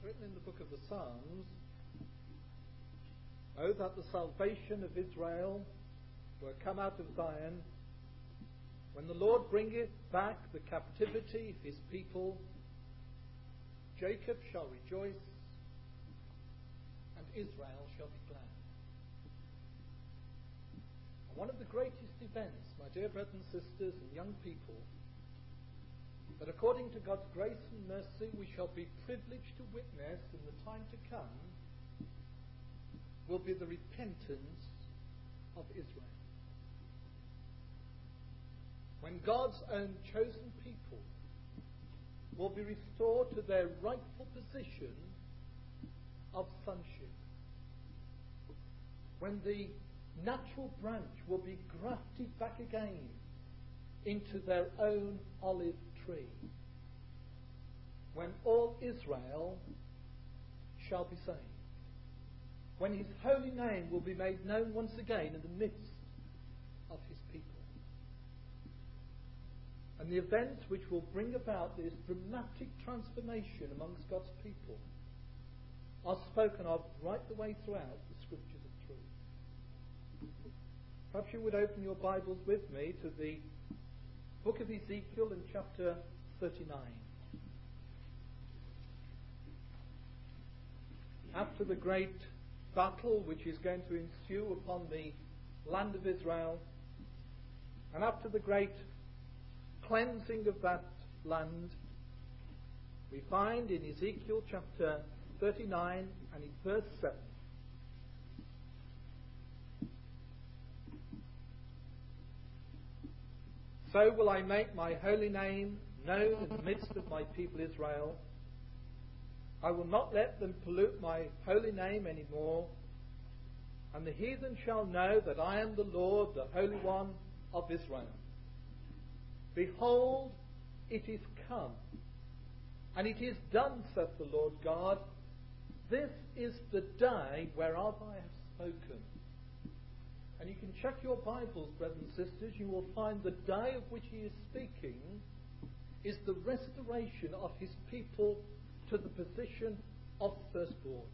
written in the book of the Psalms, "Oh, that the salvation of Israel were come out of Zion, when the Lord bringeth back the captivity of his people, Jacob shall rejoice, and Israel shall be glad." And one of the greatest events, my dear brothers and sisters and young people, that according to God's grace and mercy we shall be privileged to witness in the time to come, will be the repentance of Israel. When God's own chosen people will be restored to their rightful position of sonship. When the natural branch will be grafted back again into their own olive tree. When all Israel shall be saved. When his holy name will be made known once again in the midst of his people. And the events which will bring about this dramatic transformation amongst God's people are spoken of right the way throughout the scriptures of truth. Perhaps you would open your Bibles with me to the book of Ezekiel in chapter 39. After the great battle which is going to ensue upon the land of Israel, and after the great cleansing of that land, we find in Ezekiel chapter 39 and in verse 7, "So will I make my holy name known in the midst of my people Israel. I will not let them pollute my holy name any more. And the heathen shall know that I am the Lord, the Holy One of Israel. Behold, it is come, and it is done, saith the Lord God. This is the day whereof I have spoken." And you can check your Bibles, brothers and sisters. You will find the day of which he is speaking is the restoration of his people to the position of firstborn.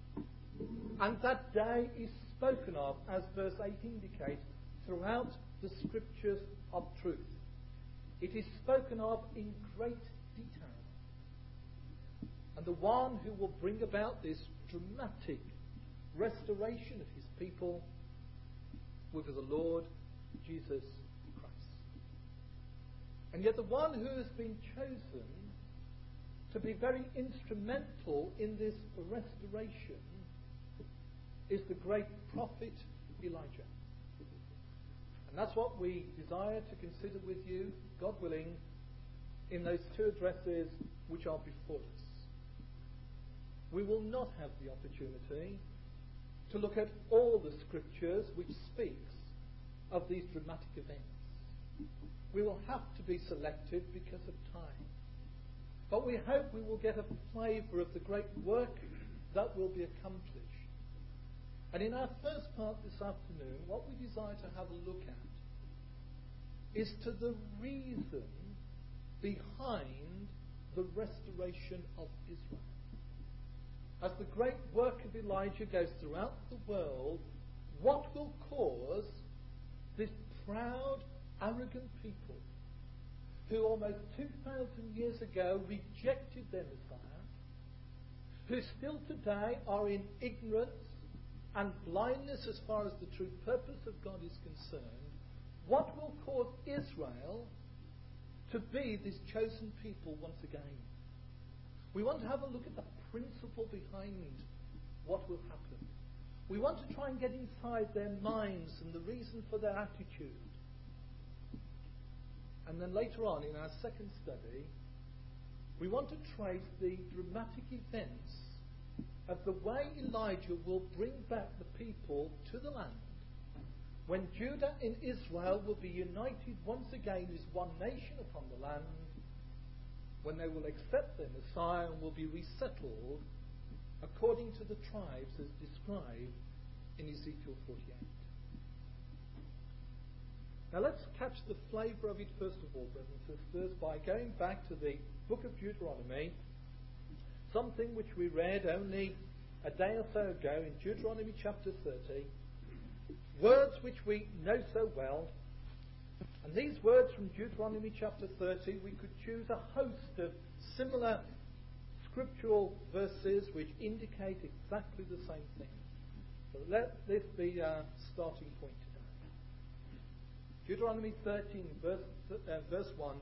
And that day is spoken of, as verse 8 indicates, throughout the scriptures of truth. It is spoken of in great detail. And the one who will bring about this dramatic restoration of his people will be the Lord Jesus Christ. And yet the one who has been chosen to be very instrumental in this restoration is the great prophet Elijah. And that's what we desire to consider with you, God willing, in those two addresses which are before us. We will not have the opportunity to look at all the scriptures which speaks of these dramatic events. We will have to be selective because of time. But we hope we will get a flavour of the great work that will be accomplished. And in our first part this afternoon, what we desire to have a look at is to the reason behind the restoration of Israel. As the great work of Elijah goes throughout the world, what will cause this proud, arrogant people who almost 2,000 years ago rejected their Messiah, who still today are in ignorance and blindness as far as the true purpose of God is concerned, what will cause Israel to be this chosen people once again? We want to have a look at the principle behind what will happen. We want to try and get inside their minds and the reason for their attitude. And then later on in our second study, we want to trace the dramatic events of the way Elijah will bring back the people to the land, when Judah and Israel will be united once again as one nation upon the land, when they will accept their Messiah and will be resettled according to the tribes as described in Ezekiel 48. Now let's catch the flavour of it first of all, brothers and sisters, by going back to the book of Deuteronomy, something which we read only a day or so ago in Deuteronomy chapter 30, words which we know so well. And these words from Deuteronomy chapter 30, we could choose a host of similar scriptural verses which indicate exactly the same thing. So let this be our starting point today. Deuteronomy 13, verse 1.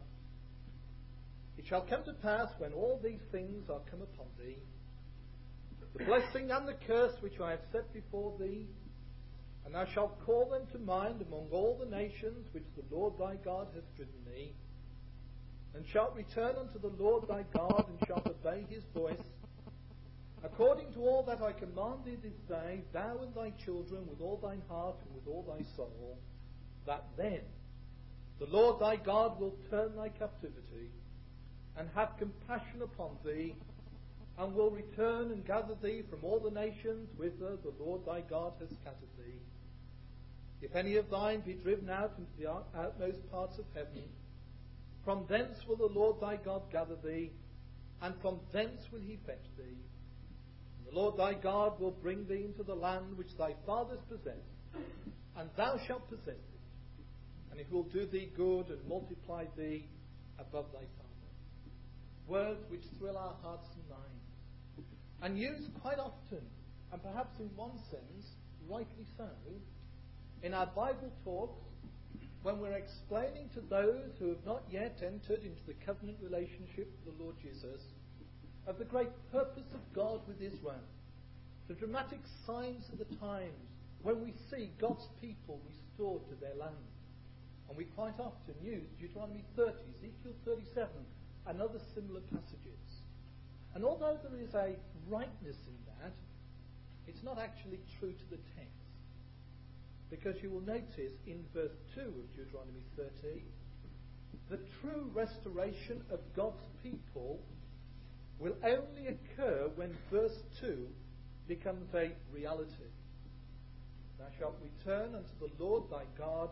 It shall come to pass when all these things are come upon thee, the blessing and the curse which I have set before thee, and thou shalt call them to mind among all the nations which the Lord thy God hath driven thee, and shalt return unto the Lord thy God, and shalt obey his voice, according to all that I command thee this day, thou and thy children, with all thine heart and with all thy soul, that then the Lord thy God will turn thy captivity, and have compassion upon thee, and will return and gather thee from all the nations whither the Lord thy God has scattered thee. If any of thine be driven out into the outmost parts of heaven, from thence will the Lord thy God gather thee, and from thence will he fetch thee. And the Lord thy God will bring thee into the land which thy fathers possessed, and thou shalt possess it. And it will do thee good and multiply thee above thy fathers. Words which thrill our hearts and minds, and used quite often, and perhaps in one sense, rightly so, in our Bible talks, when we're explaining to those who have not yet entered into the covenant relationship with the Lord Jesus, of the great purpose of God with Israel, the dramatic signs of the times when we see God's people restored to their land. And we quite often use Deuteronomy 30, Ezekiel 37, and other similar passages. And although there is a rightness in that, it's not actually true to the text. Because you will notice in verse 2 of Deuteronomy 30, the true restoration of God's people will only occur when verse 2 becomes a reality. Thou shalt return unto the Lord thy God,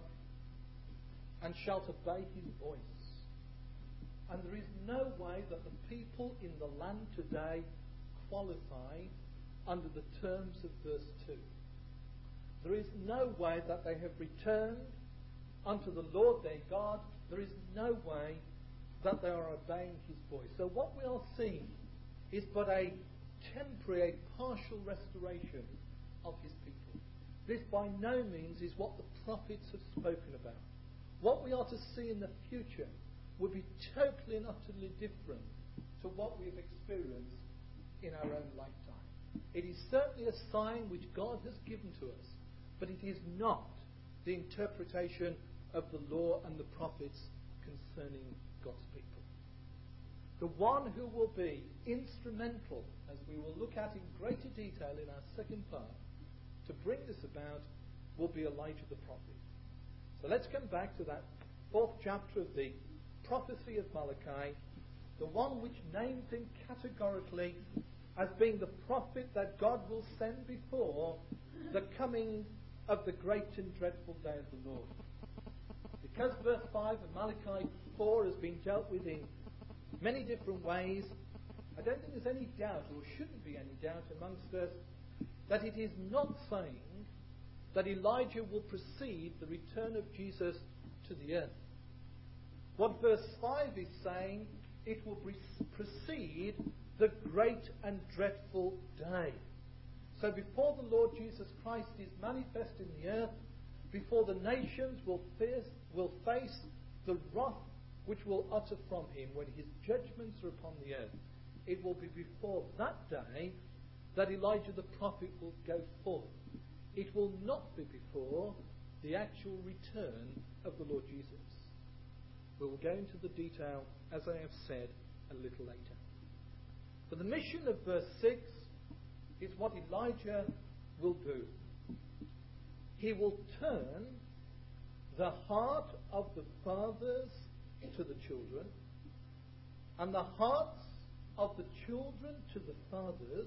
and shalt obey his voice. And there is no way that the people in the land today qualify under the terms of verse 2. There is no way that they have returned unto the Lord their God. There is no way that they are obeying his voice. So what we are seeing is but a temporary, a partial restoration of his people. This by no means is what the prophets have spoken about. What we are to see in the future would be totally and utterly different to what we have experienced in our own lifetime. It is certainly a sign which God has given to us, but it is not the interpretation of the law and the prophets concerning God's people. The one who will be instrumental, as we will look at in greater detail in our second part, to bring this about will be Elijah the prophet. So let's come back to that 4th chapter of the prophecy of Malachi, the one which names him categorically as being the prophet that God will send before the coming of the great and dreadful day of the Lord. Because verse 5 of Malachi 4 has been dealt with in many different ways, I don't think there's any doubt, or shouldn't be any doubt amongst us, that it is not saying that Elijah will precede the return of Jesus to the earth. What verse 5 is saying, it will precede the great and dreadful day. So before the Lord Jesus Christ is manifest in the earth, before the nations will face the wrath which will utter from him when his judgments are upon the earth, it will be before that day that Elijah the prophet will go forth. It will not be before the actual return of the Lord Jesus. We will go into the detail, as I have said, a little later. But the mission of verse 6 is what Elijah will do. He will turn the heart of the fathers to the children, and the hearts of the children to the fathers,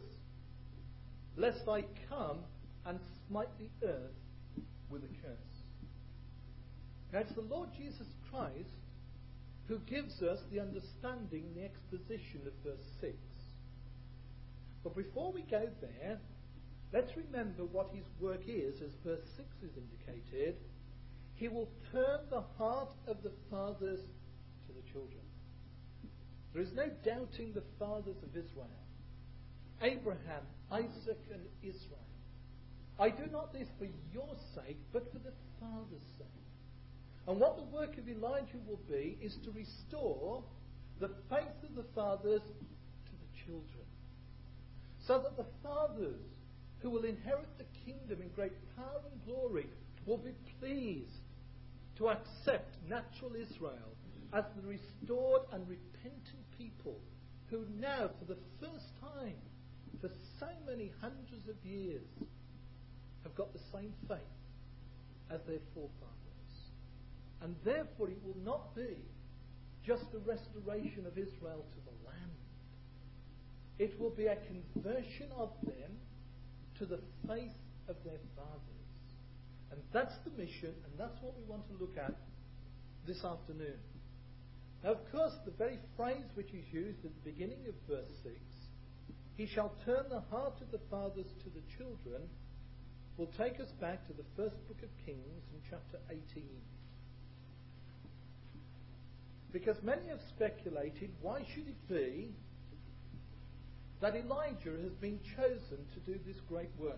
lest I come and smite the earth with a curse. Now it's the Lord Jesus Christ who gives us the understanding, the exposition of verse 6. But before we go there, let's remember what his work is, as verse 6 is indicated. He will turn the heart of the fathers to the children. There is no doubting the fathers of Israel. Abraham, Isaac, and Israel. I do not this for your sake, but for the Father's sake. And what the work of Elijah will be is to restore the faith of the fathers to the children. So that the fathers who will inherit the kingdom in great power and glory will be pleased to accept natural Israel as the restored and repentant people who now, for the first time, for so many hundreds of years, have got the same faith as their forefathers. And therefore it will not be just a restoration of Israel to the land. It will be a conversion of them to the faith of their fathers. And that's the mission, and that's what we want to look at this afternoon. Now, of course, the very phrase which is used at the beginning of verse 6, he shall turn the heart of the fathers to the children, will take us back to the first book of Kings in chapter 18. Because many have speculated, why should it be that Elijah has been chosen to do this great work?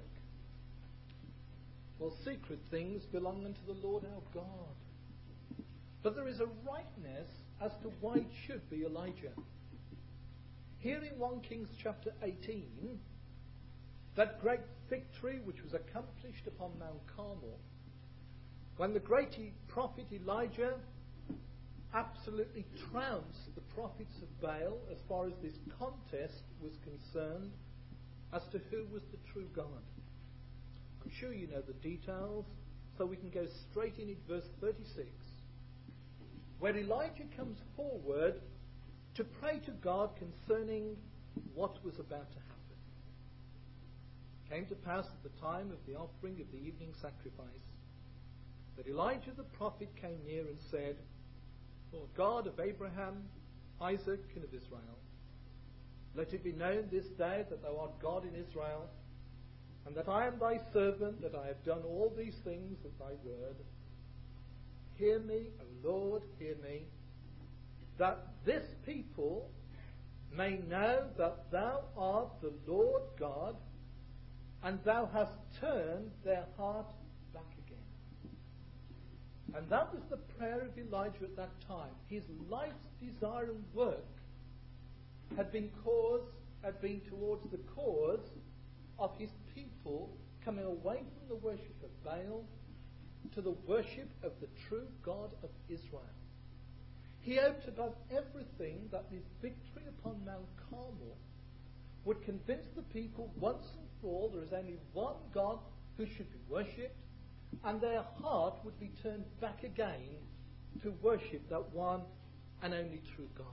Well, secret things belong unto the Lord our God. But there is a rightness as to why it should be Elijah. Here in 1 Kings chapter 18, that great victory which was accomplished upon Mount Carmel, when the great prophet Elijah absolutely trounced the prophets of Baal as far as this contest was concerned as to who was the true God. I'm sure you know the details, so we can go straight in at verse 36, where Elijah comes forward to pray to God concerning what was about to happen. It came to pass at the time of the offering of the evening sacrifice that Elijah the prophet came near and said, Lord God of Abraham, Isaac, and of Israel, let it be known this day that thou art God in Israel, and that I am thy servant, that I have done all these things at thy word. Hear me, O Lord, hear me, that this people may know that thou art the Lord God, and thou hast turned their heart back again. And that was the prayer of Elijah at that time. His life's desire and work had been towards the cause of his people coming away from the worship of Baal to the worship of the true God of Israel. He hoped above everything that this victory upon Mount Carmel would convince the people once and for all there is only one God who should be worshipped, and their heart would be turned back again to worship that one and only true God.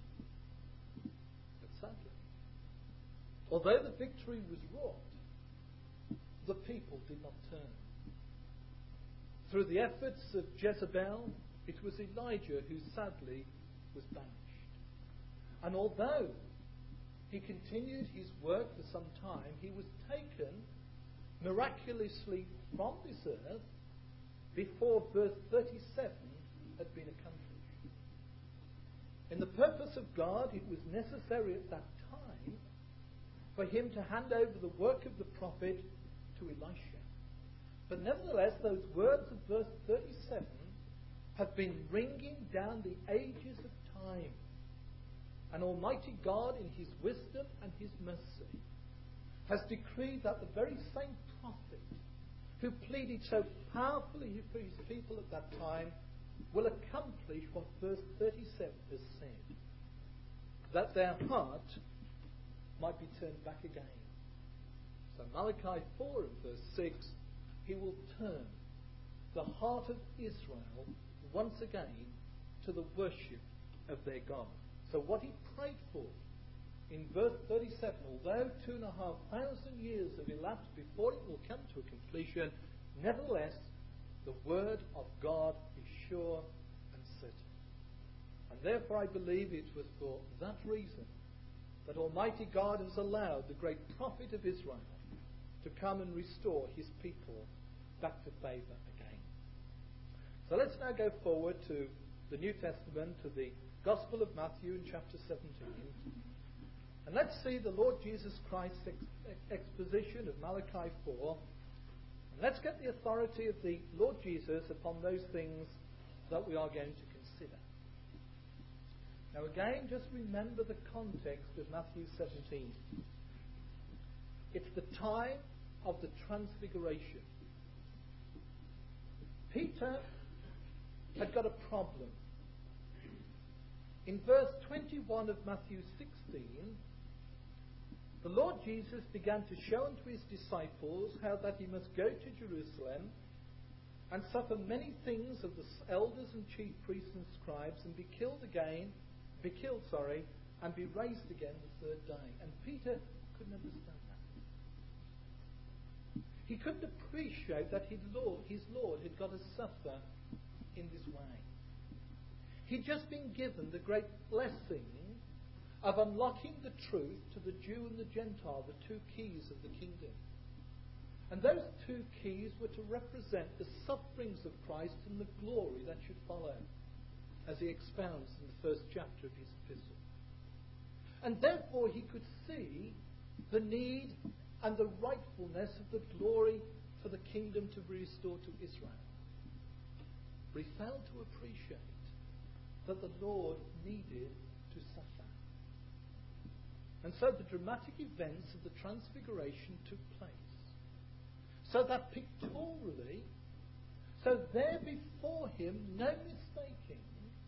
But sadly, although the victory was wrought, the people did not turn. Through the efforts of Jezebel, it was Elijah who sadly was banished. And although he continued his work for some time, he was taken miraculously from this earth before verse 37 had been accomplished. In the purpose of God, it was necessary at that time for him to hand over the work of the prophet to Elisha. But nevertheless, those words of verse 37 have been ringing down the ages of time. And Almighty God, in his wisdom and his mercy, has decreed that the very same prophet who pleaded so powerfully for his people at that time will accomplish what verse 37 has said, that their heart might be turned back again. So Malachi 4 and verse 6, he will turn the heart of Israel once again to the worship of their God. So what he prayed for in verse 37, although 2,500 years have elapsed before it will come to a completion, nevertheless, the word of God is sure and certain. And therefore I believe it was for that reason that Almighty God has allowed the great prophet of Israel to come and restore his people back to favour again. So let's now go forward to the New Testament, to the Gospel of Matthew in chapter 17. And let's see the Lord Jesus Christ's exposition of Malachi 4. And let's get the authority of the Lord Jesus upon those things that we are going to consider. Now again, just remember the context of Matthew 17. It's the time of the Transfiguration. Peter had got a problem. In verse 21 of Matthew 16, the Lord Jesus began to show unto his disciples how that he must go to Jerusalem and suffer many things of the elders and chief priests and scribes, and be killed, and be raised again the third day. And Peter couldn't understand that. He couldn't appreciate that his Lord had got to suffer in this way. He'd just been given the great blessing of unlocking the truth to the Jew and the Gentile, the two keys of the kingdom. And those two keys were to represent the sufferings of Christ and the glory that should follow, as he expounds in the first chapter of his epistle. And therefore he could see the need and the rightfulness of the glory for the kingdom to be restored to Israel. But he failed to appreciate that the Lord needed to suffer. And so the dramatic events of the Transfiguration took place. So that pictorially, so there before him, no mistaking,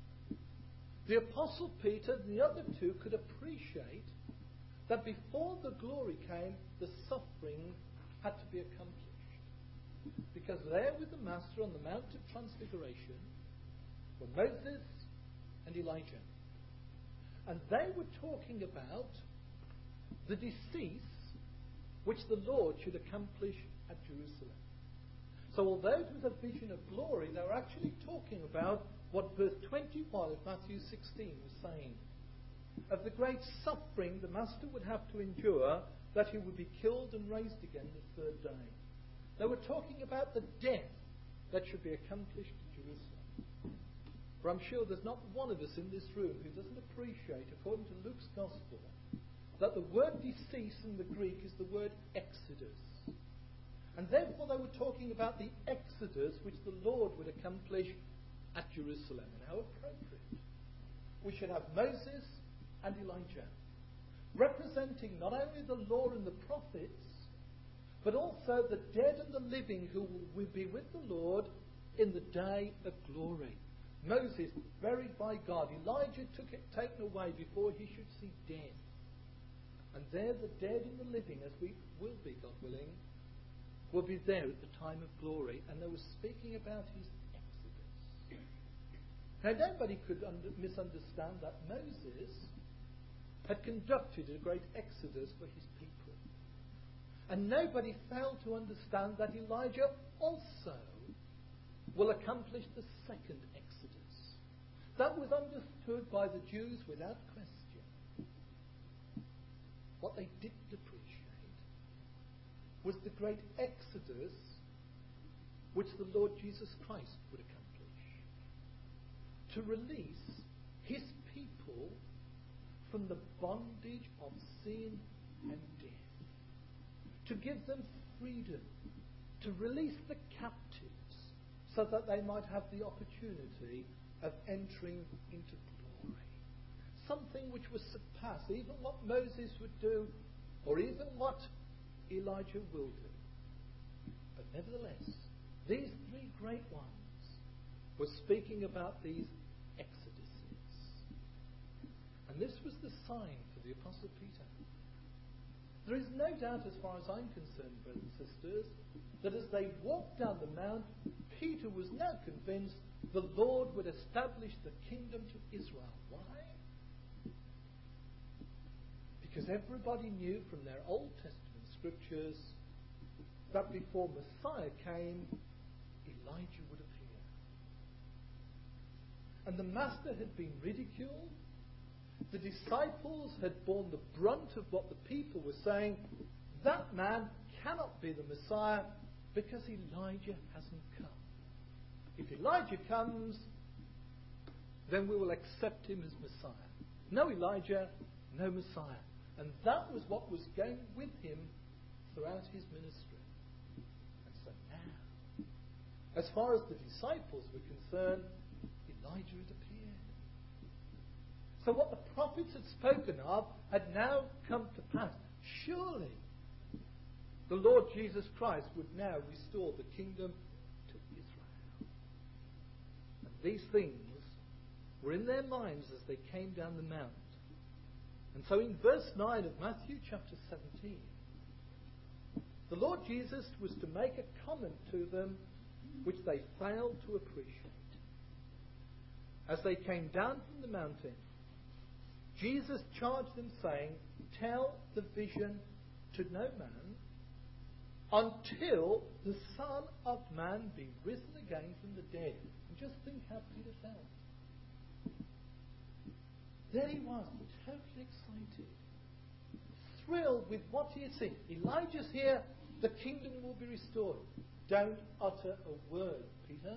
the Apostle Peter and the other two could appreciate that before the glory came, the suffering had to be accomplished. Because there with the Master on the Mount of Transfiguration were Moses and Elijah. And they were talking about the decease which the Lord should accomplish at Jerusalem. So although it was a vision of glory, they were actually talking about what verse 21 of Matthew 16 was saying. Of the great suffering the Master would have to endure, that he would be killed and raised again the third day. They were talking about the death that should be accomplished at Jerusalem. For I'm sure there's not one of us in this room who doesn't appreciate, according to Luke's Gospel, that the word decease in the Greek is the word exodus. And therefore they were talking about the exodus which the Lord would accomplish at Jerusalem. And how appropriate. We should have Moses and Elijah, representing not only the law and the prophets, but also the dead and the living who will be with the Lord in the day of glory. Moses buried by God. Elijah taken away before he should see death. And there the dead and the living, as we will be, God willing, will be there at the time of glory. And they were speaking about his exodus. Now nobody could misunderstand that Moses had conducted a great exodus for his people. And nobody failed to understand that Elijah also will accomplish the second exodus. That was understood by the Jews without question. What they didn't appreciate was the great exodus which the Lord Jesus Christ would accomplish. To release his people from the bondage of sin and death. To give them freedom. To release the captives so that they might have the opportunity of entering into glory. Something which was surpassed, even what Moses would do, or even what Elijah will do. But nevertheless, these three great ones were speaking about these exoduses. And this was the sign for the Apostle Peter. There is no doubt, as far as I'm concerned, brothers and sisters, that as they walked down the mount, Peter was now convinced the Lord would establish the kingdom to Israel. Why? Because everybody knew from their Old Testament scriptures that before Messiah came, Elijah would appear. And the Master had been ridiculed. the disciples had borne the brunt of what the people were saying. That man cannot be the Messiah because Elijah hasn't come. If Elijah comes, then we will accept him as Messiah. No Elijah, no Messiah. And that was what was going with him throughout his ministry. And so now, as far as the disciples were concerned, Elijah had appeared. So what the prophets had spoken of had now come to pass. Surely the Lord Jesus Christ would now restore the kingdom to Israel. And these things were in their minds as they came down the mount. And so in verse 9 of Matthew chapter 17, the Lord Jesus was to make a comment to them which they failed to appreciate. As they came down from the mountain, Jesus charged them, saying, "Tell the vision to no man until the Son of Man be risen again from the dead." And just think how Peter felt. There he was, totally excited, thrilled with what he had seen. Elijah's here, the kingdom will be restored. Don't utter a word, Peter,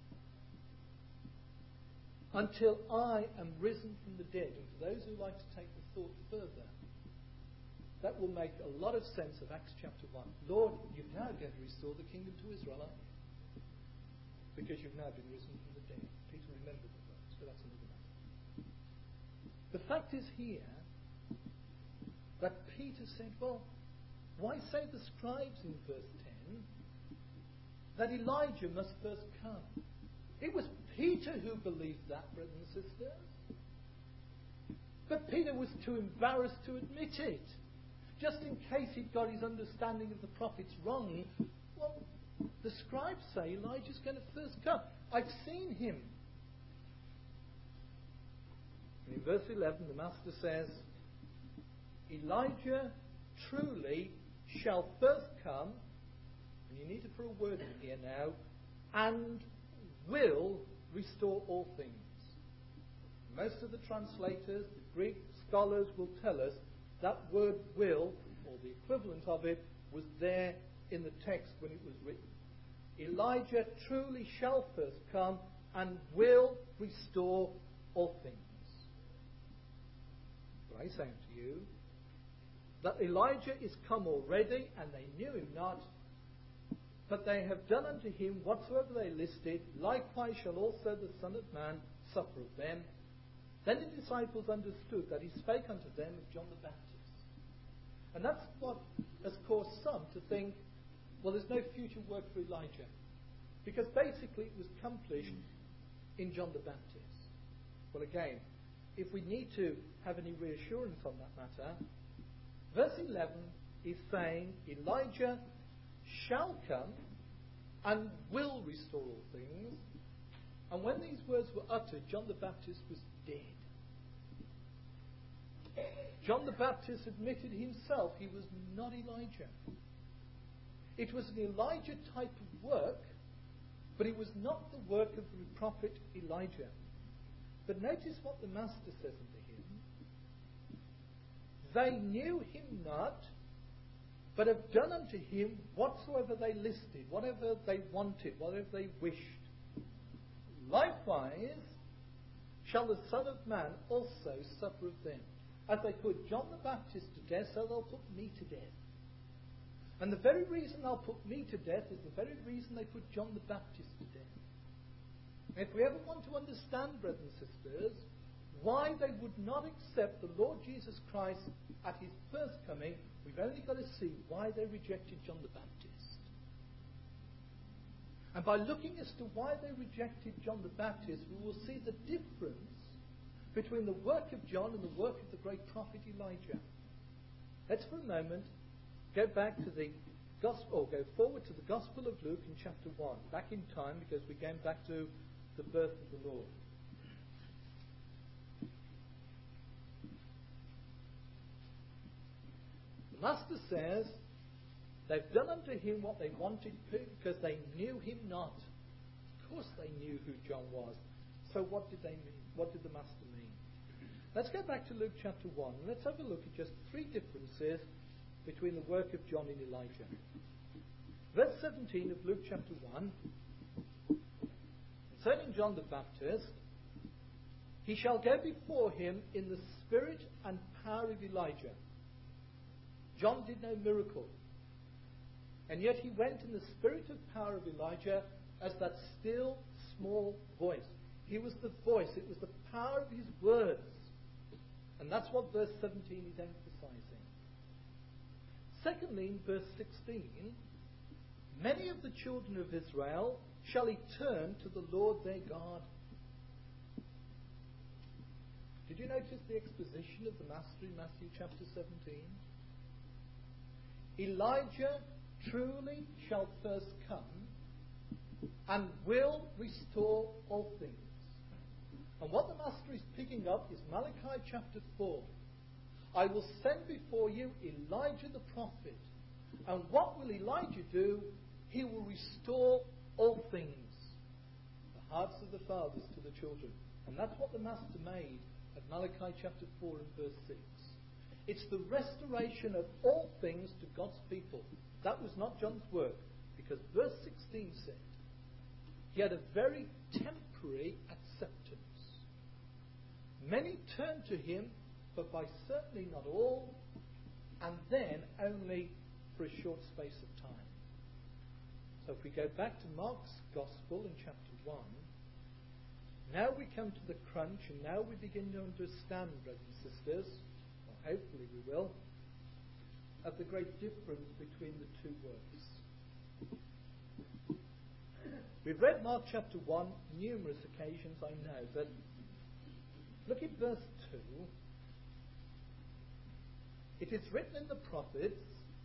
until I am risen from the dead. And for those who like to take the thought further, that will make a lot of sense of Acts chapter 1. Lord, you're now going to restore the kingdom to Israel, aren't you? Because you've now been risen from the dead. Peter remembered the words, but that's another matter. The fact is here that Peter said, well, why say the scribes in verse 10 that Elijah must first come? It was Peter who believed that, brothers and sisters. But Peter was too embarrassed to admit it. Just in case he'd got his understanding of the prophets wrong, well, the scribes say Elijah's going to first come. I've seen him. And in verse 11, the Master says, Elijah truly shall first come, and you need to put a word in here now, and will restore all things. Most of the translators, the Greek scholars, will tell us that word will, or the equivalent of it, was there in the text when it was written. Elijah truly shall first come and will restore all things. But I say unto you that Elijah is come already, and they knew him not, but they have done unto him whatsoever they listed. Likewise shall also the Son of Man suffer of them. Then the disciples understood that he spake unto them of John the Baptist. And that's what has caused some to think, well, there's no future work for Elijah. Because basically it was accomplished in John the Baptist. Well, again, if we need to have any reassurance on that matter, verse 11 is saying Elijah shall come and will restore all things. And when these words were uttered, John the Baptist was dead. John the Baptist admitted himself he was not Elijah. It was an Elijah type of work, but it was not the work of the prophet Elijah. But notice what the Master says unto him. They knew him not, but have done unto him whatsoever they listed, whatever they wanted, whatever they wished. Likewise shall the Son of Man also suffer of them. As they put John the Baptist to death, so they'll put me to death. And the very reason they'll put me to death is the very reason they put John the Baptist to death. And if we ever want to understand, brothers and sisters, why they would not accept the Lord Jesus Christ at his first coming, we've only got to see why they rejected John the Baptist. And by looking as to why they rejected John the Baptist, we will see the difference between the work of John and the work of the great prophet Elijah. Let's for a moment go back to the Gospel, or go forward to the Gospel of Luke in chapter 1, back in time, because we're going back to the birth of the Lord. The Master says, they've done unto him what they wanted because they knew him not. Of course they knew who John was. So what did they mean? What did the Master mean? Let's go back to Luke chapter 1. Let's have a look at just three differences between the work of John and Elijah. Verse 17 of Luke chapter 1. Concerning John the Baptist, he shall go before him in the spirit and power of Elijah. John did no miracle. And yet he went in the spirit and power of Elijah as that still, small voice. He was the voice. It was the power of his words. And that's what verse 17 is emphasizing. Secondly, in verse 16, many of the children of Israel shall turn to the Lord their God. Did you notice the exposition of the Master in Matthew chapter 17? Elijah truly shall first come and will restore all things. And what the Master is picking up is Malachi chapter 4. I will send before you Elijah the prophet. And what will Elijah do? He will restore all things. The hearts of the fathers to the children. And that's what the Master made at Malachi chapter 4 and verse 6. It's the restoration of all things to God's people. That was not John's work, because verse 16 said he had a very temporary acceptance. Many turned to him, but by certainly not all, and then only for a short space of time. So if we go back to Mark's Gospel in chapter 1, now we come to the crunch, and now we begin to understand, brothers and sisters, or hopefully we will, of the great difference between the two works. We've read Mark chapter 1 numerous occasions, I know, but look at verse 2. It is written in the prophets,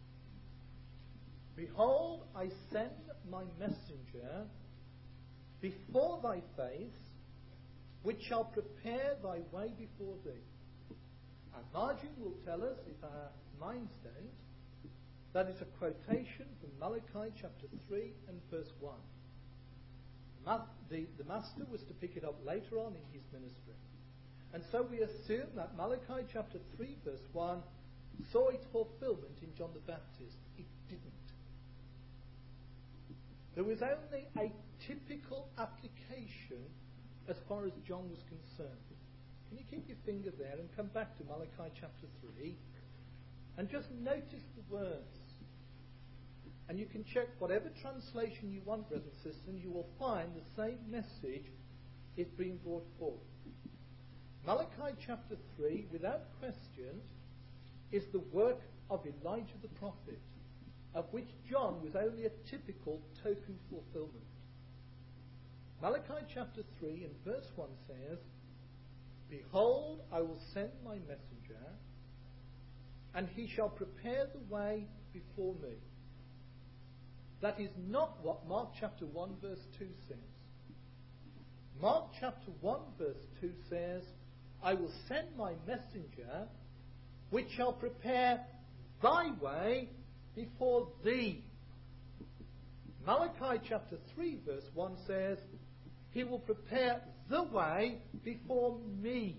Behold, I send my messenger before thy face, which shall prepare thy way before thee. Our margin will tell us, if our minds don't, that is a quotation from Malachi chapter 3 and verse 1. The Master was to pick it up later on in his ministry. And so we assume that Malachi chapter 3 verse 1 saw its fulfillment in John the Baptist. It didn't. There was only a typical application as far as John was concerned. Can you keep your finger there and come back to Malachi chapter 3 and just notice the words? And you can check whatever translation you want, brothers and sisters, and you will find the same message is being brought forth. Malachi chapter 3, without question, is the work of Elijah the prophet, of which John was only a typical token fulfillment. Malachi chapter 3 and verse 1 says, Behold, I will send my messenger, and he shall prepare the way before me. That is not what Mark chapter 1 verse 2 says. Mark chapter 1 verse 2 says, I will send my messenger, which shall prepare thy way before thee. Malachi chapter 3 verse 1 says, he will prepare the way before me.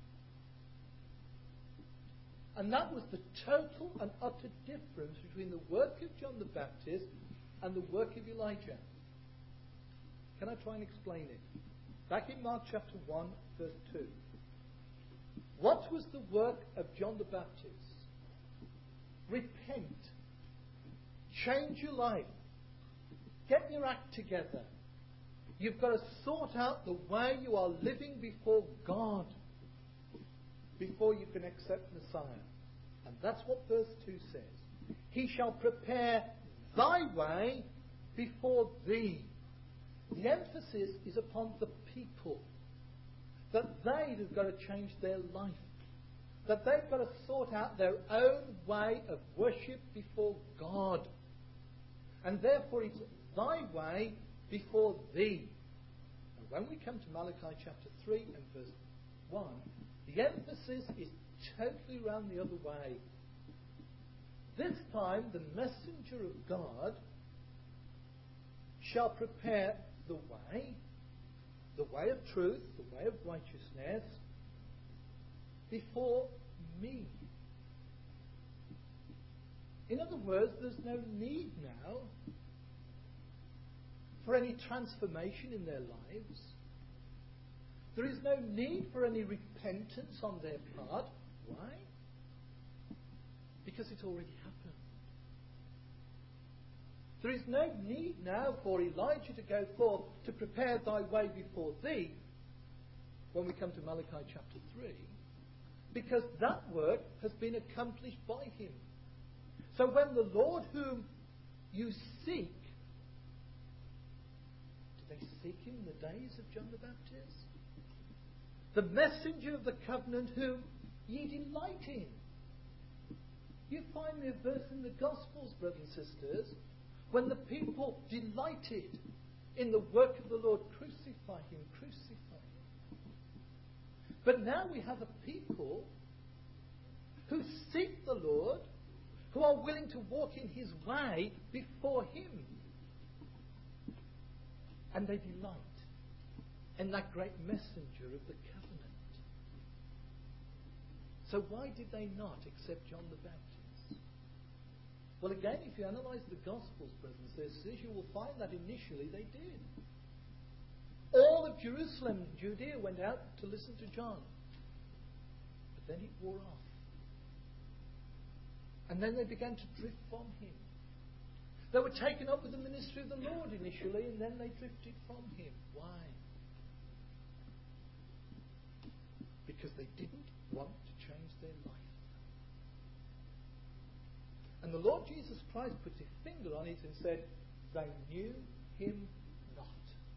And that was the total and utter difference between the work of John the Baptist and the work of Elijah. Can I try and explain it? Back in Mark chapter 1 verse 2. What was the work of John the Baptist? Repent. Change your life. Get your act together. You've got to sort out the way you are living before God before you can accept Messiah. And that's what verse 2 says. He shall prepare thy way before thee. The emphasis is upon the people. That they've got to change their life. That they've got to sort out their own way of worship before God. And therefore it's thy way before thee. And when we come to Malachi chapter 3 and verse 1, the emphasis is totally round the other way. This time the messenger of God shall prepare the way of truth, the way of righteousness, before me. In other words, there's no need now for any transformation in their lives. There is no need for any repentance on their part. Why? Because it's already happened. There is no need now for Elijah to go forth to prepare thy way before thee when we come to Malachi chapter 3, because that work has been accomplished by him. So when the Lord whom you seek, did they seek him in the days of John the Baptist? The messenger of the covenant whom ye delight in. You find me a verse in the Gospels, brothers and sisters, when the people delighted in the work of the Lord. Crucify him, crucify him. But now we have a people who seek the Lord, who are willing to walk in his way before him. And they delight in that great messenger of the covenant. So why did they not accept John the Baptist? Well, again, if you analyse the Gospels, brothers and sisters, you will find that initially they did. All of Jerusalem and Judea went out to listen to John. But then it wore off. And then they began to drift from him. They were taken up with the ministry of the Lord initially, and then they drifted from him. Why? Because they didn't want to change their life. And the Lord Jesus Christ put his finger on it and said, they knew him not.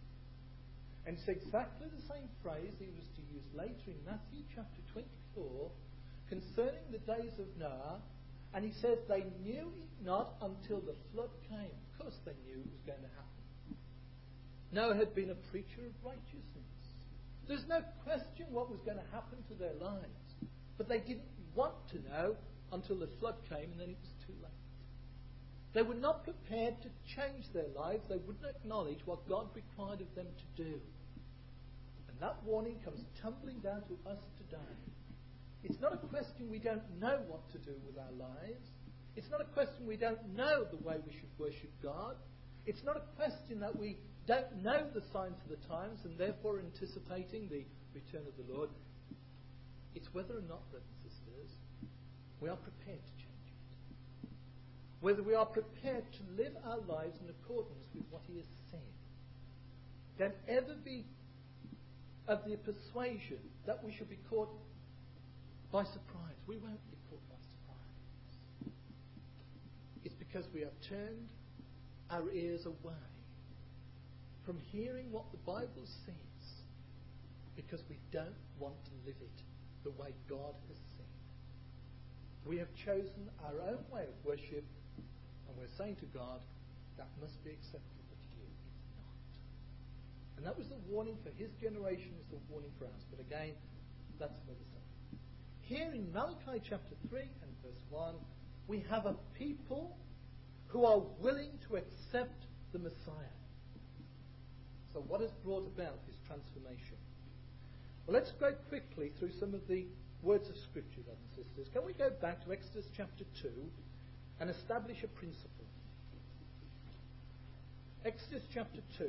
And it's exactly the same phrase he was to use later in Matthew chapter 24 concerning the days of Noah. And he says they knew it not until the flood came. Of course they knew it was going to happen. Noah had been a preacher of righteousness. There's no question what was going to happen to their lives. But they didn't want to know until the flood came, and then it was too late. They were not prepared to change their lives. They wouldn't acknowledge what God required of them to do. And that warning comes tumbling down to us today. It's not a question we don't know what to do with our lives. It's not a question we don't know the way we should worship God. It's not a question that we don't know the signs of the times and therefore anticipating the return of the Lord. It's whether or not, brothers and sisters, we are prepared to change it. Whether we are prepared to live our lives in accordance with what he has said. Don't ever be of the persuasion that we should be caught by surprise. We won't be caught by surprise. It's because we have turned our ears away from hearing what the Bible says, because we don't want to live it the way God has said. We have chosen our own way of worship, and we're saying to God, that must be acceptable to you. It's not. And that was the warning for his generation, is the warning for us. But again, that's another subject. Here in Malachi chapter 3 and verse 1, we have a people who are willing to accept the Messiah. So what has brought about this transformation? Well, let's go quickly through some of the words of Scripture, brothers and sisters. Can we go back to Exodus chapter 2 and establish a principle? Exodus chapter 2.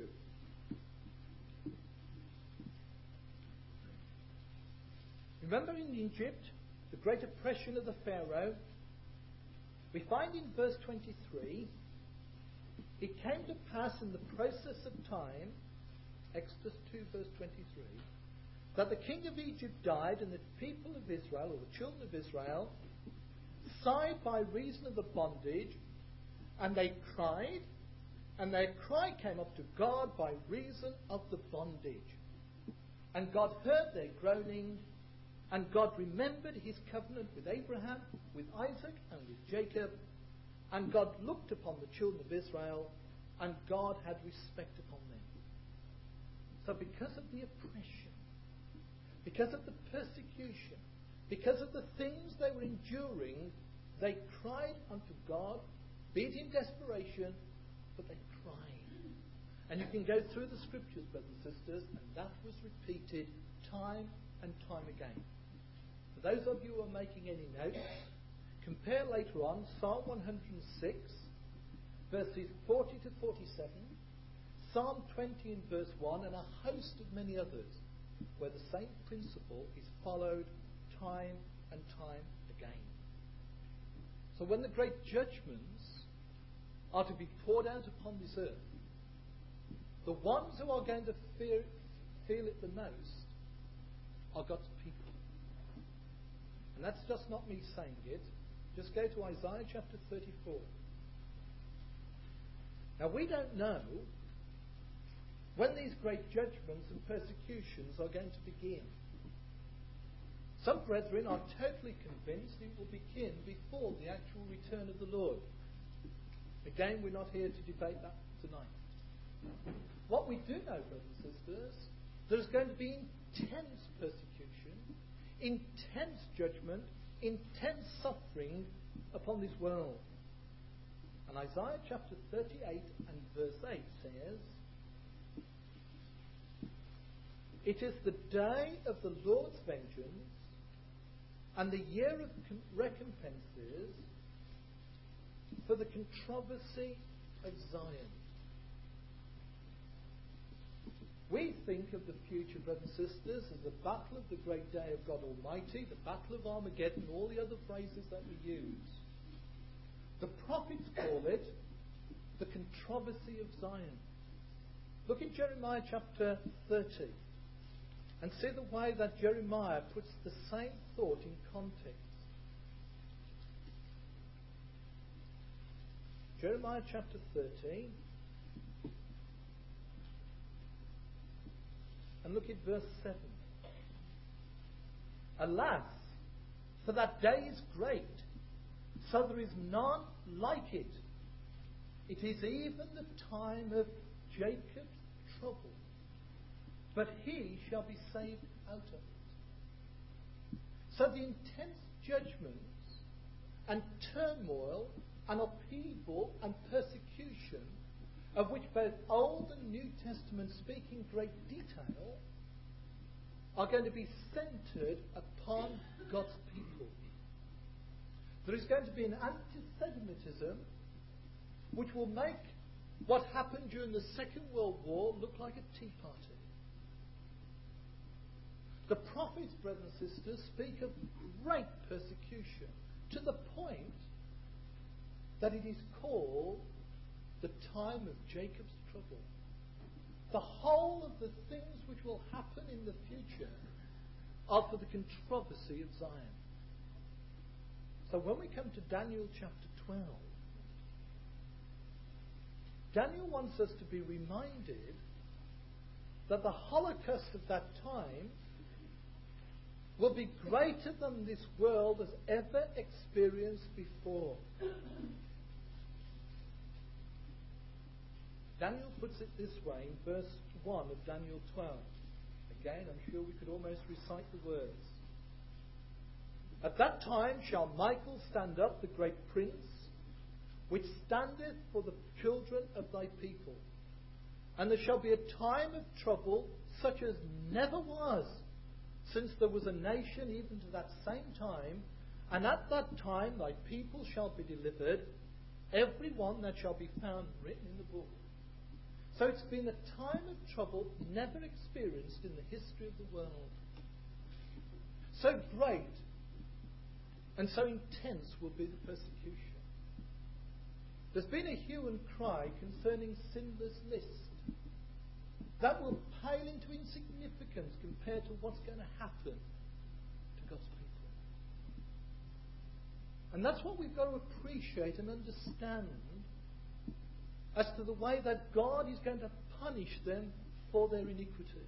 Remember in Egypt, the great oppression of the Pharaoh, we find in verse 23, it came to pass in the process of time, Exodus 2 verse 23, that the king of Egypt died, and the people of Israel, or the children of Israel, sighed by reason of the bondage, and they cried, and their cry came up to God by reason of the bondage. And God heard their groaning, and God remembered his covenant with Abraham, with Isaac, and with Jacob. And God looked upon the children of Israel, and God had respect upon them. So because of the oppression, because of the persecution, because of the things they were enduring, they cried unto God, be it in desperation, but they cried. And you can go through the Scriptures, brothers and sisters, and that was repeated time and time again. those of you who are making any notes, compare later on Psalm 106, verses 40 to 47, Psalm 20 and verse 1, and a host of many others, where the same principle is followed time and time again. So when the great judgments are to be poured out upon this earth, the ones who are going to feel it the most are God's people. And that's just not me saying it. Just go to Isaiah chapter 34. Now we don't know when these great judgments and persecutions are going to begin. Some brethren are totally convinced it will begin before the actual return of the Lord. Again, we're not here to debate that tonight. What we do know, brothers and sisters, there's going to be intense persecution, intense judgment, intense suffering upon this world. And Isaiah chapter 38 and verse 8 says, "It is the day of the Lord's vengeance and the year of recompenses for the controversy of Zion." We think of the future, brothers and sisters, as the battle of the great day of God Almighty, the battle of Armageddon, all the other phrases that we use. The prophets call it the controversy of Zion. Look at Jeremiah chapter 30 and see the way that Jeremiah puts the same thought in context. Jeremiah chapter 30, and look at verse 7. "Alas, for that day is great, so there is none like it. It is even the time of Jacob's trouble, but he shall be saved out of it." So the intense judgments and turmoil and upheaval and persecution, of which both Old and New Testament speak in great detail, are going to be centered upon God's people. There is going to be an anti-Semitism which will make what happened during the Second World War look like a tea party. The prophets, brothers and sisters, speak of great persecution to the point that it is called the time of Jacob's trouble. The whole of the things which will happen in the future are for the controversy of Zion. So when we come to Daniel chapter 12, Daniel wants us to be reminded that the Holocaust of that time will be greater than this world has ever experienced before. Daniel puts it this way in verse 1 of Daniel 12. Again, I'm sure we could almost recite the words. "At that time shall Michael stand up, the great prince, which standeth for the children of thy people. And there shall be a time of trouble such as never was, since there was a nation even to that same time. And at that time thy people shall be delivered, every one that shall be found written in the book." So it's been a time of trouble never experienced in the history of the world. So great and so intense will be the persecution. There's been a hue and cry concerning Schindler's List. That will pale into insignificance compared to what's going to happen to God's people. And that's what we've got to appreciate and understand as to the way that God is going to punish them for their iniquity.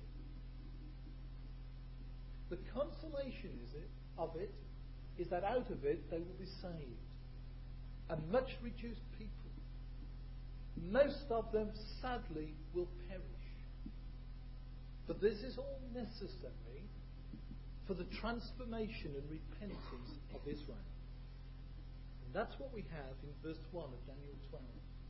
The consolation of it is that out of it they will be saved. A much reduced people. Most of them, sadly, will perish. But this is all necessary for the transformation and repentance of Israel. And that's what we have in verse 1 of Daniel 12.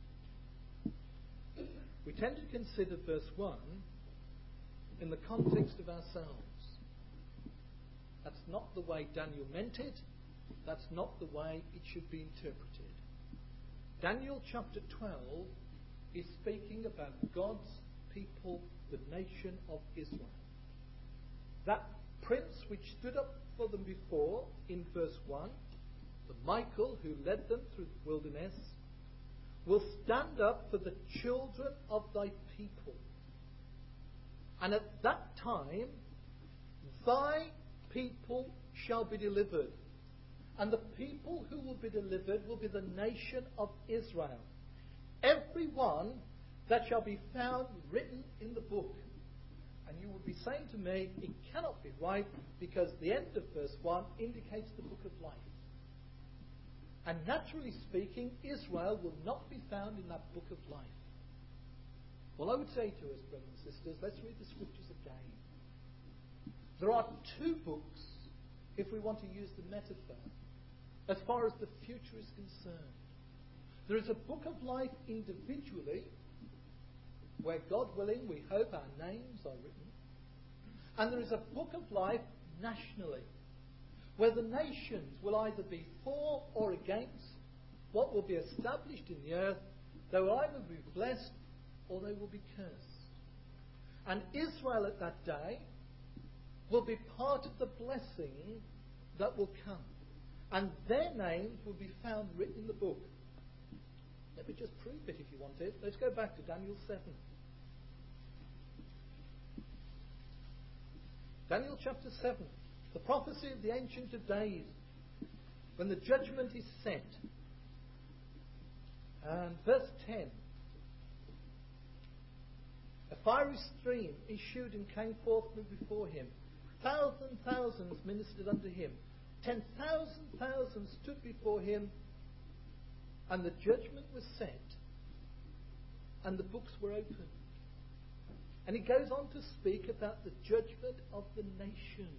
We tend to consider verse 1 in the context of ourselves. That's not the way Daniel meant it. That's not the way it should be interpreted. Daniel chapter 12 is speaking about God's people, the nation of Israel. That prince which stood up for them before in verse 1, the Michael who led them through the wilderness, will stand up for the children of thy people. And at that time, thy people shall be delivered. And the people who will be delivered will be the nation of Israel. Every one that shall be found written in the book. And you would be saying to me, it cannot be right, because the end of verse 1 indicates the book of life. And naturally speaking, Israel will not be found in that book of life. Well, I would say to us, brothers and sisters, let's read the scriptures again. There are two books, if we want to use the metaphor, as far as the future is concerned. There is a book of life individually, where God willing, we hope our names are written. And there is a book of life nationally, where the nations will either be for or against what will be established in the earth. They will either be blessed or they will be cursed. And Israel at that day will be part of the blessing that will come. And their names will be found written in the book. Let me just prove it if you want it. Let's go back to Daniel 7. Daniel chapter 7. The prophecy of the Ancient of Days, when the judgment is set. And verse 10. A fiery stream issued and came forth from before him. Thousands ministered unto him. 10,000 stood before him. And the judgment was set. And the books were opened. And he goes on to speak about the judgment of the nations.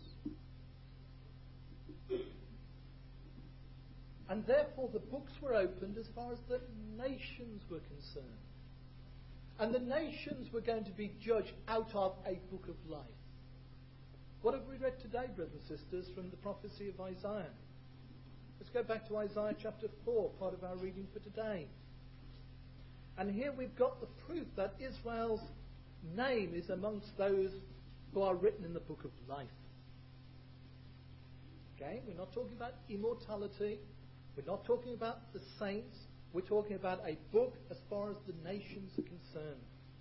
And therefore the books were opened as far as the nations were concerned. And the nations were going to be judged out of a book of life. What have we read today, brothers and sisters, from the prophecy of Isaiah? Let's go back to Isaiah chapter 4, part of our reading for today. And here we've got the proof that Israel's name is amongst those who are written in the book of life. Okay, we're not talking about immortality. We're not talking about the saints. We're talking about a book as far as the nations are concerned.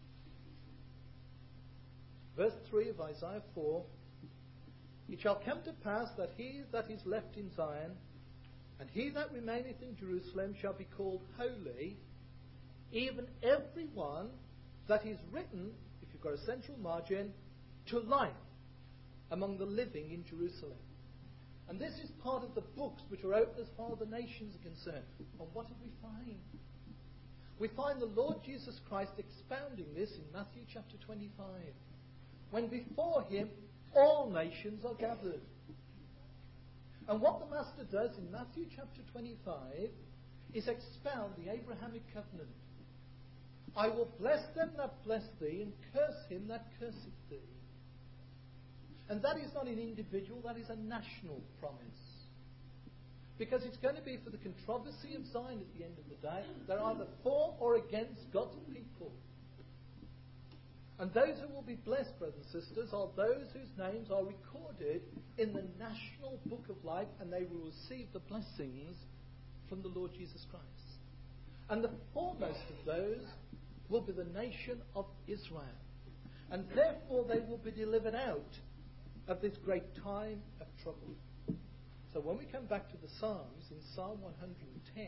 Verse 3 of Isaiah 4. It shall come to pass that he that is left in Zion, and he that remaineth in Jerusalem, shall be called holy, even every one that is written, if you've got a central margin, to life among the living in Jerusalem. And this is part of the books which are open as far as the nations are concerned. And what do we find? We find the Lord Jesus Christ expounding this in Matthew chapter 25. When before him all nations are gathered. And what the Master does in Matthew chapter 25 is expound the Abrahamic covenant. I will bless them that bless thee, and curse him that curseth thee. And that is not an individual, that is a national promise. Because it's going to be for the controversy of Zion at the end of the day. They're either for or against God's people. And those who will be blessed, brothers and sisters, are those whose names are recorded in the national book of life, and they will receive the blessings from the Lord Jesus Christ. And the foremost of those will be the nation of Israel. And therefore they will be delivered out of this great time of trouble. So when we come back to the Psalms, in Psalm 110,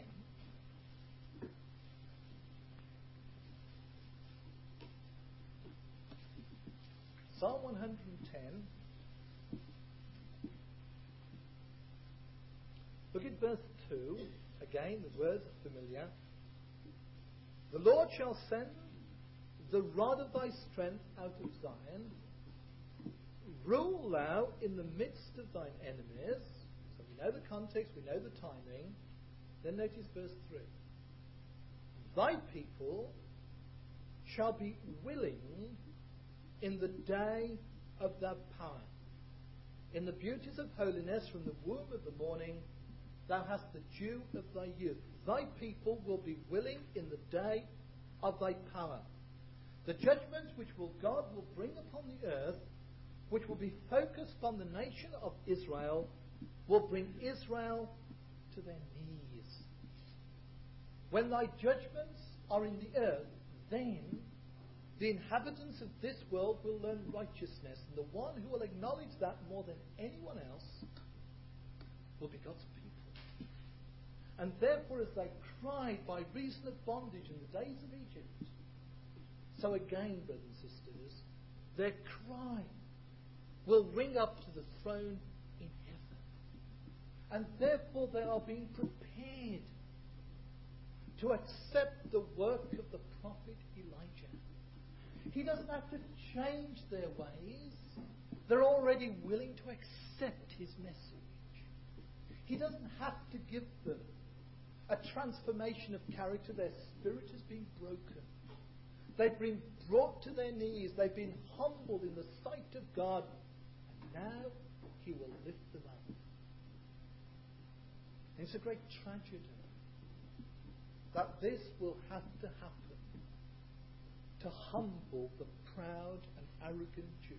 Psalm 110, look at verse 2. Again, the words are familiar. The Lord shall send the rod of thy strength out of Zion. Rule thou in the midst of thine enemies. So we know the context, we know the timing. Then notice verse 3. Thy people shall be willing in the day of thy power. In the beauties of holiness from the womb of the morning, thou hast the dew of thy youth. Thy people will be willing in the day of thy power. The judgments which God will bring upon the earth, which will be focused on the nation of Israel, will bring Israel to their knees. When thy judgments are in the earth, then the inhabitants of this world will learn righteousness, and the one who will acknowledge that more than anyone else will be God's people. And therefore, as they cried by reason of bondage in the days of Egypt, so again, brothers and sisters, their cry will ring up to the throne in heaven. And therefore they are being prepared to accept the work of the prophet Elijah. He doesn't have to change their ways. They're already willing to accept his message. He doesn't have to give them a transformation of character. Their spirit has been broken. They've been brought to their knees. They've been humbled in the sight of God. And now he will lift them up. And it's a great tragedy that this will have to happen to humble the proud and arrogant Jew.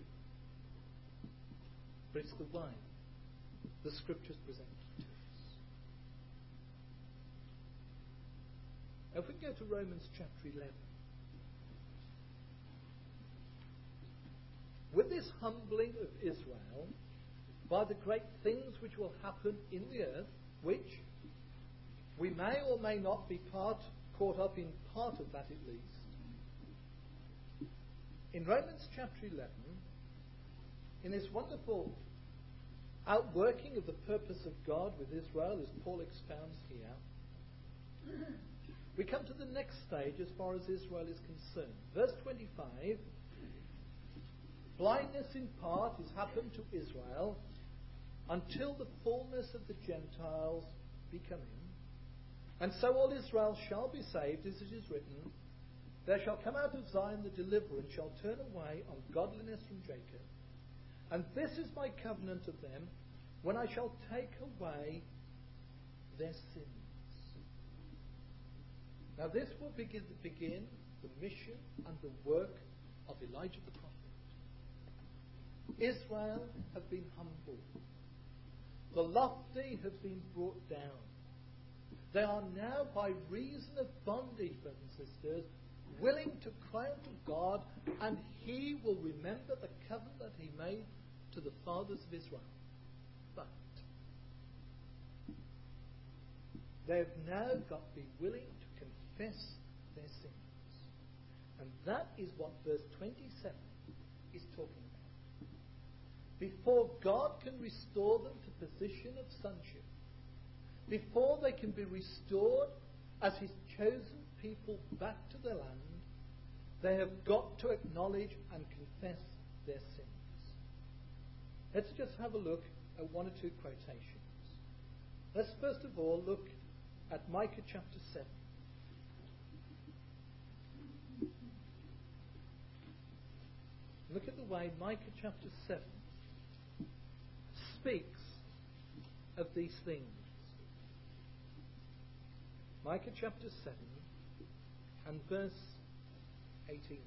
But it's the way the Scriptures present it to us. Now, if we go to Romans chapter 11. With this humbling of Israel, by the great things which will happen in the earth, which we may or may not be caught up in part of that at least. In Romans chapter 11, in this wonderful outworking of the purpose of God with Israel, as Paul expounds here, we come to the next stage as far as Israel is concerned. Verse 25, blindness in part has happened to Israel until the fullness of the Gentiles be come in. And so all Israel shall be saved, as it is written, there shall come out of Zion the deliverer, and shall turn away ungodliness from Jacob. And this is my covenant of them, when I shall take away their sins. Now this will begin the mission and the work of Elijah the prophet. Israel have been humbled. The lofty have been brought down. They are now, by reason of bondage, brothers and sisters, willing to cry unto God, and he will remember the covenant that he made to the fathers of Israel. But they have now got to be willing to confess their sins. And that is what verse 27 is talking about. Before God can restore them to position of sonship, before they can be restored as his chosen people back to their land, they have got to acknowledge and confess their sins. Let's just have a look at one or two quotations. Let's first of all look at Micah chapter 7. Look at the way Micah chapter 7 speaks of these things. Micah chapter 7 and verse 18.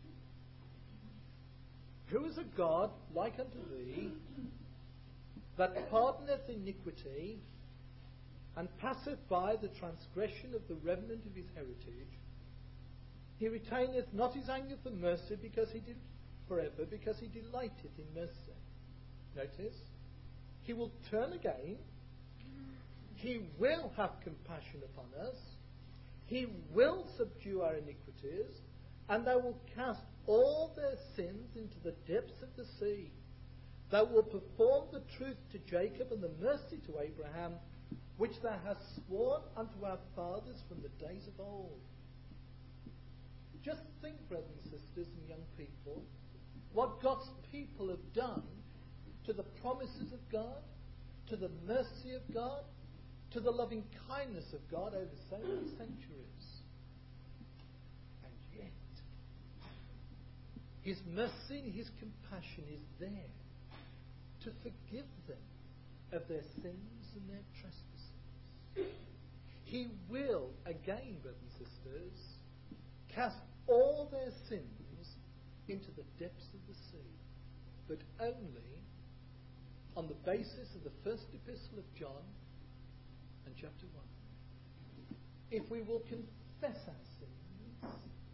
Who is a God like unto thee, that pardoneth iniquity, and passeth by the transgression of the remnant of his heritage? He retaineth not his anger for mercy, because he did forever, because he delighteth in mercy. Notice, he will turn again. He will have compassion upon us. He will subdue our iniquities, and thou will cast all their sins into the depths of the sea. Thou wilt perform the truth to Jacob and the mercy to Abraham, which thou hast sworn unto our fathers from the days of old. Just think, brothers and sisters and young people, what God's people have done to the promises of God, to the mercy of God, to the loving kindness of God over so many centuries. And yet, his mercy and his compassion is there to to forgive them of their sins and their trespasses. He will, again, brothers and sisters, cast all their sins into the depths of the sea, but only on the basis of the first epistle of John and chapter 1. If we will confess our sins,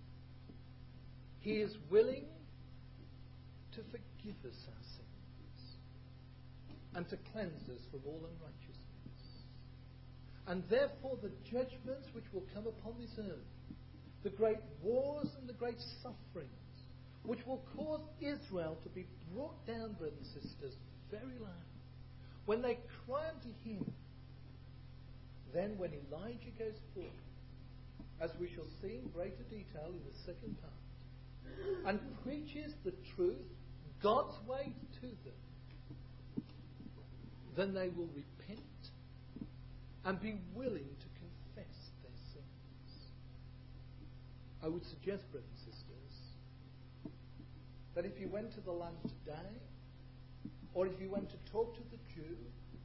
He is willing to forgive us our sins and to cleanse us from all unrighteousness. And therefore the judgments which will come upon this earth, the great wars and the great sufferings, which will cause Israel to be brought down, brothers and sisters, very low, when they cry unto Him, then when Elijah goes forth, as we shall see in greater detail in the second part, and preaches the truth, God's way to them, then they will repent and be willing to confess their sins. I would suggest, brothers and sisters, that if you went to the land today, or if you went to talk to the Jew,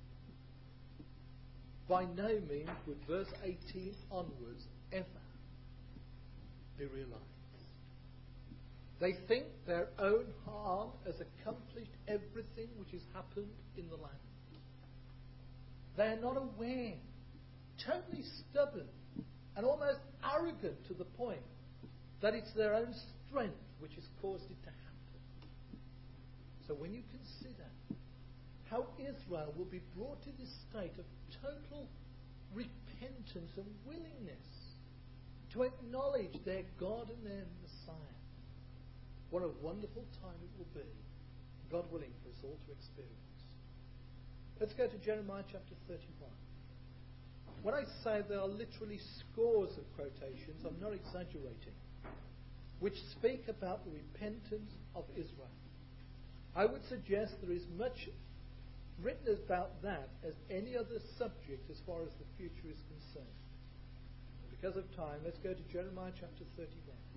by no means would verse 18 onwards ever be realized. They think their own harm has accomplished everything which has happened in the land. They are not aware, totally stubborn and almost arrogant to the point that it's their own strength which has caused it to happen. So when you consider how Israel will be brought to this state of total repentance and willingness to acknowledge their God and their Messiah, what a wonderful time it will be, God willing, for us all to experience. Let's go to Jeremiah chapter 31. When I say there are literally scores of quotations, I'm not exaggerating, which speak about the repentance of Israel. I would suggest there is much written about that as any other subject as far as the future is concerned. And because of time, let's go to Jeremiah chapter 31.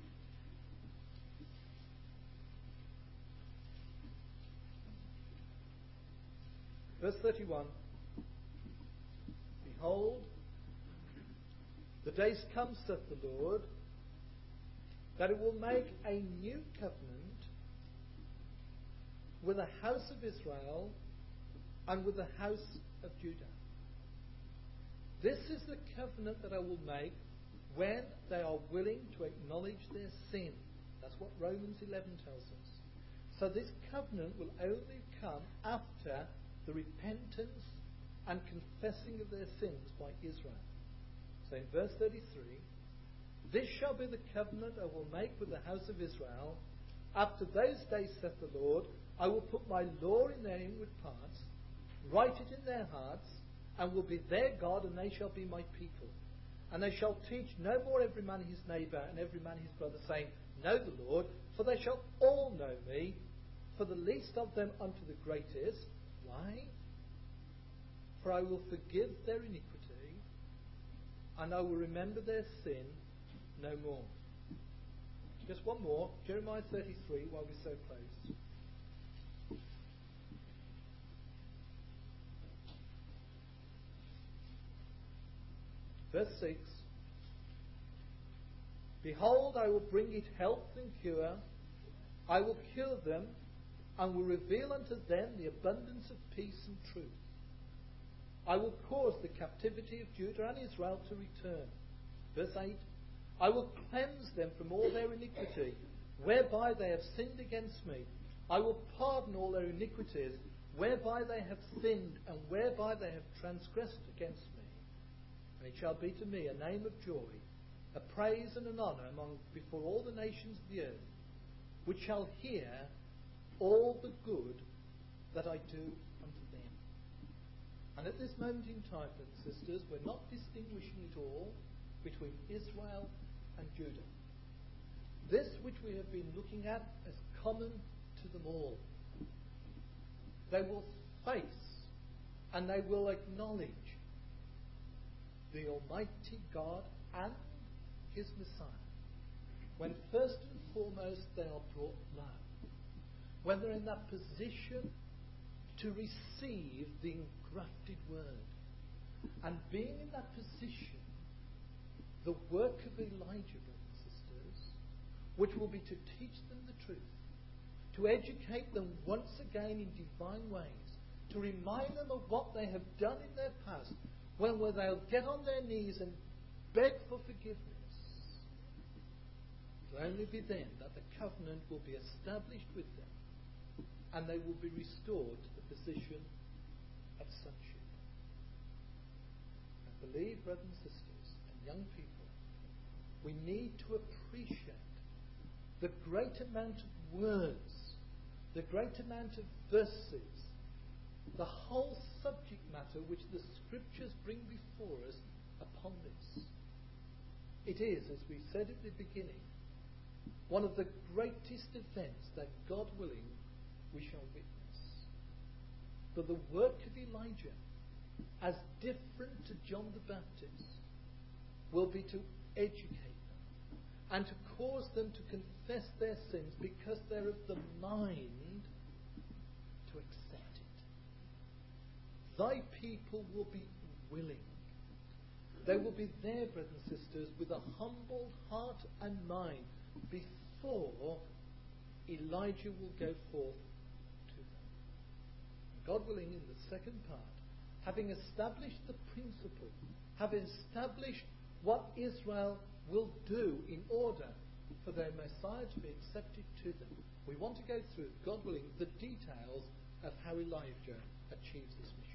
Verse 31. Behold, the days come, saith the Lord, that it will make a new covenant with the house of Israel and with the house of Judah. This is the covenant that I will make when they are willing to acknowledge their sin. That's what Romans 11 tells us. So this covenant will only come after the repentance and confessing of their sins by Israel. So in verse 33, this shall be the covenant I will make with the house of Israel. After those days, saith the Lord, I will put my law in their inward parts, write it in their hearts, and will be their God, and they shall be my people. And they shall teach no more every man his neighbour and every man his brother, saying, Know the Lord, for they shall all know me, for the least of them unto the greatest. Why? For I will forgive their iniquity, and I will remember their sin no more. Just one more, Jeremiah 33, while we're so close. Verse 6. Behold, I will bring it health and cure. I will cure them, and will reveal unto them the abundance of peace and truth. I will cause the captivity of Judah and Israel to return. Verse 8. I will cleanse them from all their iniquity, whereby they have sinned against me. I will pardon all their iniquities, whereby they have sinned, and whereby they have transgressed against me. And it shall be to me a name of joy, a praise and an honour before all the nations of the earth, which shall hear all the good that I do unto them. And at this moment in time, brothers and sisters, we're not distinguishing at all between Israel and Judah. This which we have been looking at as common to them all. They will face and they will acknowledge the Almighty God and His Messiah when first and foremost they are brought low. When they're in that position to receive the engrafted word. And being in that position, the work of Elijah, brothers and sisters, which will be to teach them the truth, to educate them once again in divine ways, to remind them of what they have done in their past, when they'll get on their knees and beg for forgiveness. It will only be then that the covenant will be established with them, and they will be restored to the position of sonship. I believe, brothers and sisters, and young people, we need to appreciate the great amount of words, the great amount of verses, the whole subject matter which the Scriptures bring before us upon this. It is, as we said at the beginning, one of the greatest events that, God willing, we shall witness. But the work of Elijah, as different to John the Baptist, will be to educate them and to cause them to confess their sins because they're of the mind to accept it. Thy people will be willing. They will be there, brothers and sisters, with a humble heart and mind before Elijah will go forth to them. God willing, in the second part, having established the principle, having established what Israel will do in order for their Messiah to be accepted to them, we want to go through, God willing, the details of how Elijah achieves this mission.